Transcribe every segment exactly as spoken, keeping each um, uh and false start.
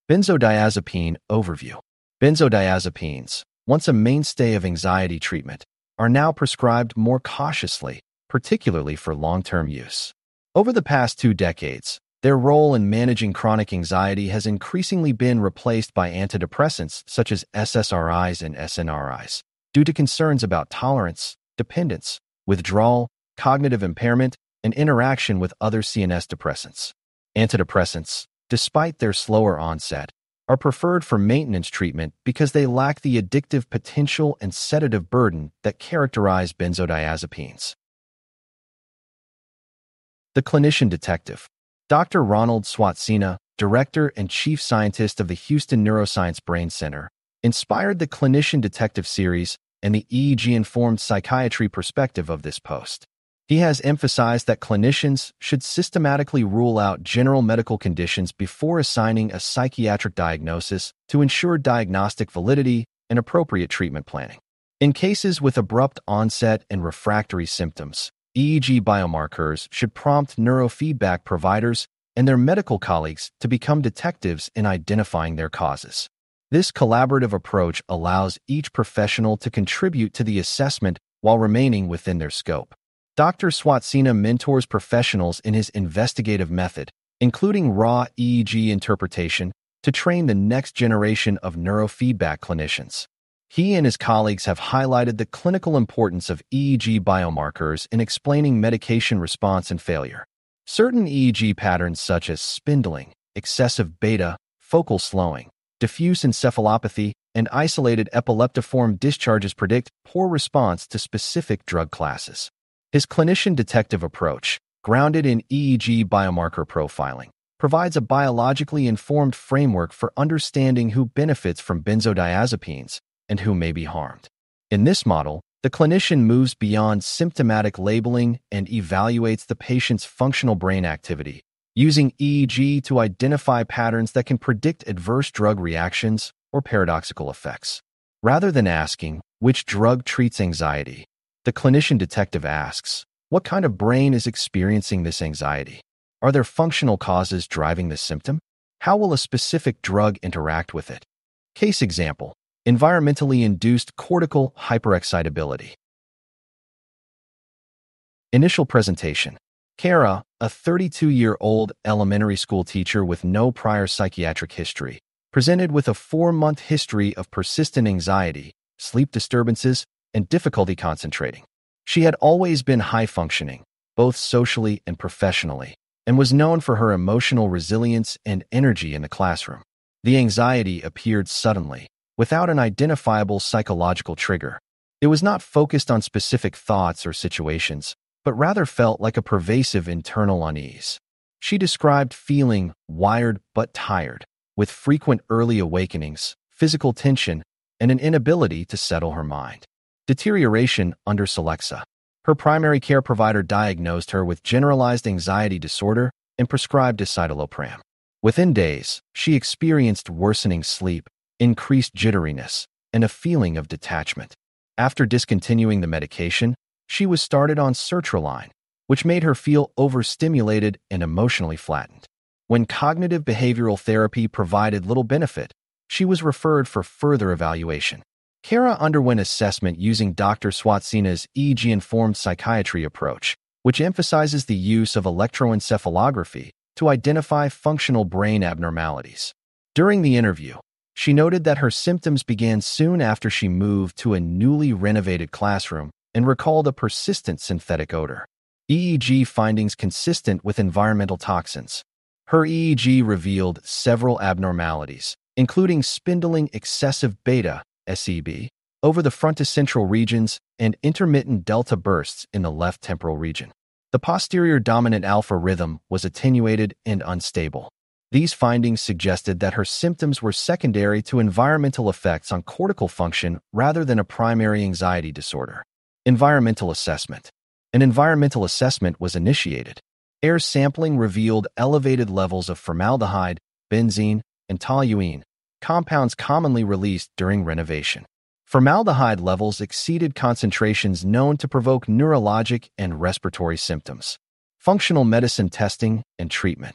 Benzodiazepine overview. Benzodiazepines, once a mainstay of anxiety treatment, are now prescribed more cautiously, particularly for long-term use. Over the past two decades, their role in managing chronic anxiety has increasingly been replaced by antidepressants such as S S R Is and S N R Is, due to concerns about tolerance, dependence, withdrawal, cognitive impairment, and interaction with other C N S depressants. Antidepressants, despite their slower onset, are preferred for maintenance treatment because they lack the addictive potential and sedative burden that characterize benzodiazepines. The Clinician Detective. Doctor Ronald Swatsina, Director and Chief Scientist of the Houston Neuroscience Brain Center, inspired the Clinician Detective series and the E E G-informed psychiatry perspective of this post. He has emphasized that clinicians should systematically rule out general medical conditions before assigning a psychiatric diagnosis to ensure diagnostic validity and appropriate treatment planning. In cases with abrupt onset and refractory symptoms, E E G biomarkers should prompt neurofeedback providers and their medical colleagues to become detectives in identifying their causes. This collaborative approach allows each professional to contribute to the assessment while remaining within their scope. Doctor Swatsina mentors professionals in his investigative method, including raw E E G interpretation, to train the next generation of neurofeedback clinicians. He and his colleagues have highlighted the clinical importance of E E G biomarkers in explaining medication response and failure. Certain E E G patterns such as spindling, excessive beta, focal slowing, diffuse encephalopathy, and isolated epileptiform discharges predict poor response to specific drug classes. His clinician detective approach, grounded in E E G biomarker profiling, provides a biologically informed framework for understanding who benefits from benzodiazepines and who may be harmed. In this model, the clinician moves beyond symptomatic labeling and evaluates the patient's functional brain activity, using E E G to identify patterns that can predict adverse drug reactions or paradoxical effects. Rather than asking, which drug treats anxiety, the clinician detective asks, what kind of brain is experiencing this anxiety? Are there functional causes driving this symptom? How will a specific drug interact with it? Case example: environmentally induced cortical hyperexcitability. Initial presentation. Kara, a thirty-two-year-old elementary school teacher with no prior psychiatric history, presented with a four-month history of persistent anxiety, sleep disturbances, and difficulty concentrating. She had always been high-functioning, both socially and professionally, and was known for her emotional resilience and energy in the classroom. The anxiety appeared suddenly, without an identifiable psychological trigger. It was not focused on specific thoughts or situations, but rather felt like a pervasive internal unease. She described feeling wired but tired, with frequent early awakenings, physical tension, and an inability to settle her mind. Deterioration under Celexa. Her primary care provider diagnosed her with generalized anxiety disorder and prescribed escitalopram. Within days, she experienced worsening sleep, increased jitteriness, and a feeling of detachment. After discontinuing the medication, she was started on sertraline, which made her feel overstimulated and emotionally flattened. When cognitive behavioral therapy provided little benefit, she was referred for further evaluation. Kara underwent assessment using Doctor Swatsina's E E G-informed psychiatry approach, which emphasizes the use of electroencephalography to identify functional brain abnormalities. During the interview, she noted that her symptoms began soon after she moved to a newly renovated classroom and recalled a persistent synthetic odor. E E G findings consistent with environmental toxins. Her E E G revealed several abnormalities, including spindling excessive beta, S E B, over the frontocentral regions and intermittent delta bursts in the left temporal region. The posterior dominant alpha rhythm was attenuated and unstable. These findings suggested that her symptoms were secondary to environmental effects on cortical function rather than a primary anxiety disorder. Environmental assessment. An environmental assessment was initiated. Air sampling revealed elevated levels of formaldehyde, benzene, and toluene, compounds commonly released during renovation. Formaldehyde levels exceeded concentrations known to provoke neurologic and respiratory symptoms. Functional medicine testing and treatment.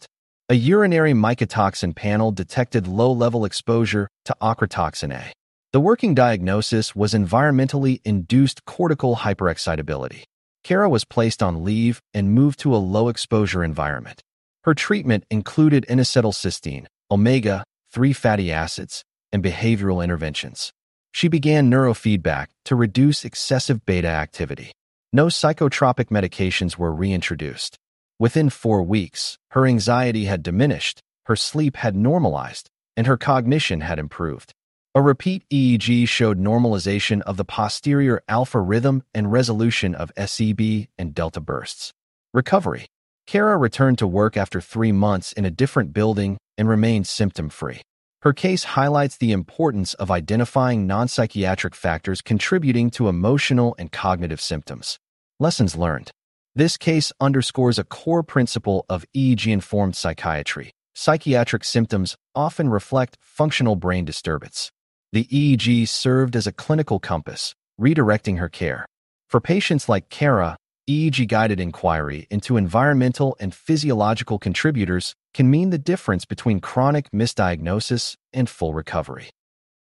A urinary mycotoxin panel detected low-level exposure to ochratoxin A. The working diagnosis was environmentally induced cortical hyperexcitability. Kara was placed on leave and moved to a low-exposure environment. Her treatment included N-acetylcysteine, omega three fatty acids, and behavioral interventions. She began neurofeedback to reduce excessive beta activity. No psychotropic medications were reintroduced. Within four weeks, her anxiety had diminished, her sleep had normalized, and her cognition had improved. A repeat E E G showed normalization of the posterior alpha rhythm and resolution of S E B and delta bursts. Recovery. Kara returned to work after three months in a different building and remained symptom-free. Her case highlights the importance of identifying non-psychiatric factors contributing to emotional and cognitive symptoms. Lessons learned. This case underscores a core principle of E E G-informed psychiatry. Psychiatric symptoms often reflect functional brain disturbance. The E E G served as a clinical compass, redirecting her care. For patients like Kara, E E G-guided inquiry into environmental and physiological contributors can mean the difference between chronic misdiagnosis and full recovery.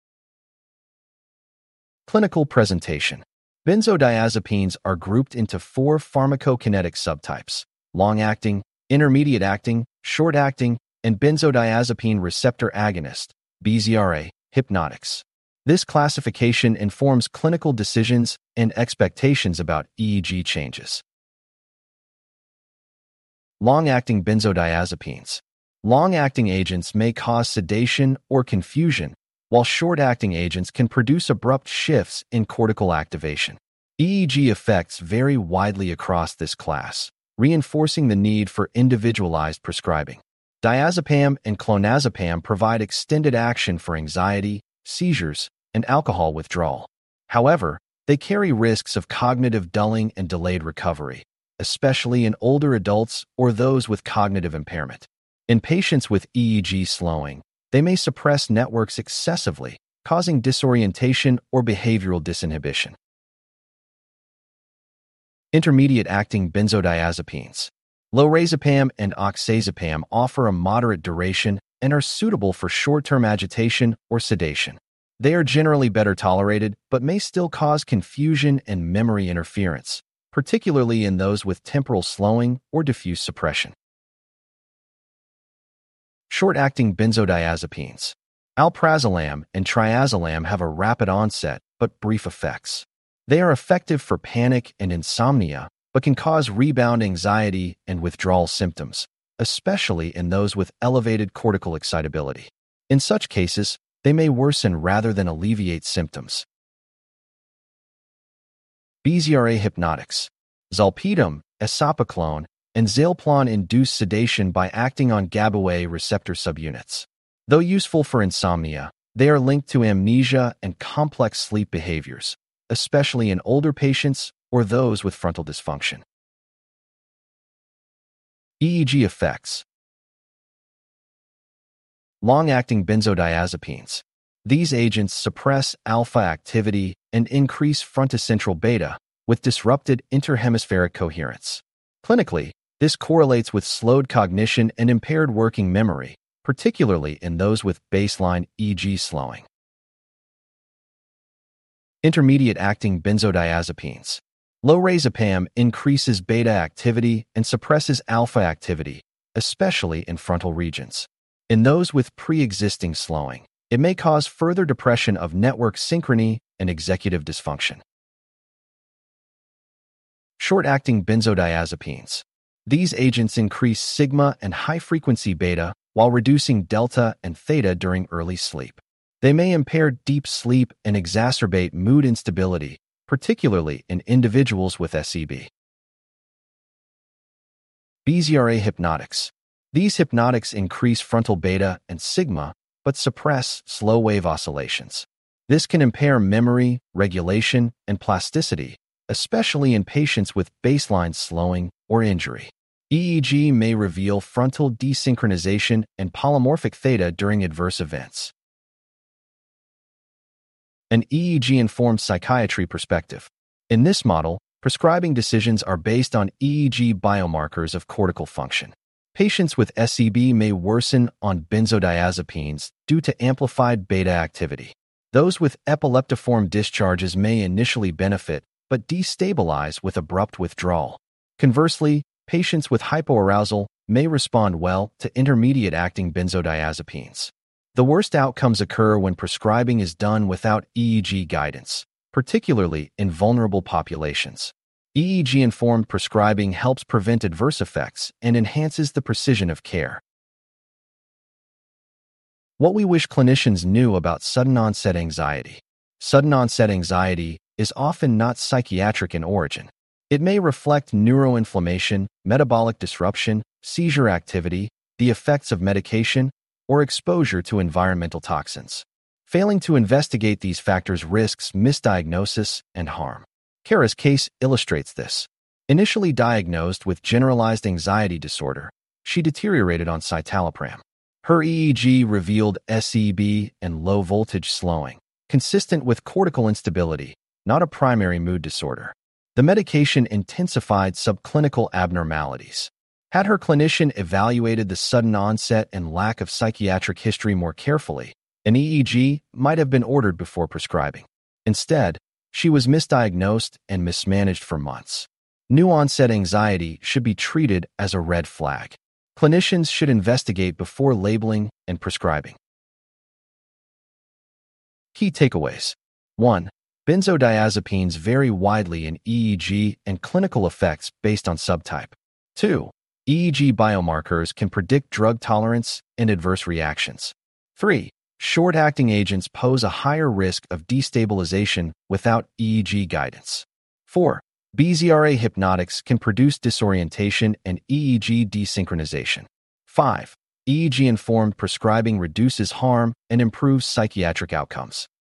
Clinical presentation. Benzodiazepines are grouped into four pharmacokinetic subtypes: long-acting, intermediate-acting, short-acting, and benzodiazepine receptor agonist, B Z R A, hypnotics. This classification informs clinical decisions and expectations about E E G changes. Long-acting benzodiazepines. Long-acting agents may cause sedation or confusion, while short-acting agents can produce abrupt shifts in cortical activation. E E G effects vary widely across this class, reinforcing the need for individualized prescribing. Diazepam and clonazepam provide extended action for anxiety, seizures, and alcohol withdrawal. However, they carry risks of cognitive dulling and delayed recovery, especially in older adults or those with cognitive impairment. In patients with E E G slowing, they may suppress networks excessively, causing disorientation or behavioral disinhibition. Intermediate-acting benzodiazepines. Lorazepam and oxazepam offer a moderate duration and are suitable for short-term agitation or sedation. They are generally better tolerated, but may still cause confusion and memory interference, particularly in those with temporal slowing or diffuse suppression. Short-acting benzodiazepines. Alprazolam and triazolam have a rapid onset but brief effects. They are effective for panic and insomnia, but can cause rebound anxiety and withdrawal symptoms, especially in those with elevated cortical excitability. In such cases, they may worsen rather than alleviate symptoms. B Z R A hypnotics. Zolpidem, esapicolone, and Zaleplon induce sedation by acting on GABA A receptor subunits. Though useful for insomnia, they are linked to amnesia and complex sleep behaviors, especially in older patients or those with frontal dysfunction. E E G effects. Long-acting benzodiazepines. These agents suppress alpha activity and increase frontocentral beta with disrupted interhemispheric coherence. Clinically, this correlates with slowed cognition and impaired working memory, particularly in those with baseline E E G slowing. Intermediate-acting benzodiazepines. Lorazepam increases beta activity and suppresses alpha activity, especially in frontal regions. In those with pre-existing slowing, it may cause further depression of network synchrony and executive dysfunction. Short-acting benzodiazepines. These agents increase sigma and high-frequency beta while reducing delta and theta during early sleep. They may impair deep sleep and exacerbate mood instability, particularly in individuals with S E B. B Z R A hypnotics. These hypnotics increase frontal beta and sigma, but suppress slow-wave oscillations. This can impair memory, regulation, and plasticity, especially in patients with baseline slowing or injury. E E G may reveal frontal desynchronization and polymorphic theta during adverse events. An E E G-informed psychiatry perspective. In this model, prescribing decisions are based on E E G biomarkers of cortical function. Patients with S E B may worsen on benzodiazepines due to amplified beta activity. Those with epileptiform discharges may initially benefit, but destabilize with abrupt withdrawal. Conversely, patients with hypoarousal may respond well to intermediate-acting benzodiazepines. The worst outcomes occur when prescribing is done without E E G guidance, particularly in vulnerable populations. E E G-informed prescribing helps prevent adverse effects and enhances the precision of care. What we wish clinicians knew about sudden-onset anxiety. Sudden-onset anxiety is often not psychiatric in origin. It may reflect neuroinflammation, metabolic disruption, seizure activity, the effects of medication, or exposure to environmental toxins. Failing to investigate these factors risks misdiagnosis and harm. Kara's case illustrates this. Initially diagnosed with generalized anxiety disorder, she deteriorated on citalopram. Her E E G revealed S E B and low-voltage slowing, consistent with cortical instability, not a primary mood disorder. The medication intensified subclinical abnormalities. Had her clinician evaluated the sudden onset and lack of psychiatric history more carefully, an E E G might have been ordered before prescribing. Instead, she was misdiagnosed and mismanaged for months. New-onset anxiety should be treated as a red flag. Clinicians should investigate before labeling and prescribing. Key takeaways. one. Benzodiazepines vary widely in E E G and clinical effects based on subtype. two. E E G biomarkers can predict drug tolerance and adverse reactions. three. Short-acting agents pose a higher risk of destabilization without E E G guidance. four. B Z R A hypnotics can produce disorientation and E E G desynchronization. five. E E G-informed prescribing reduces harm and improves psychiatric outcomes.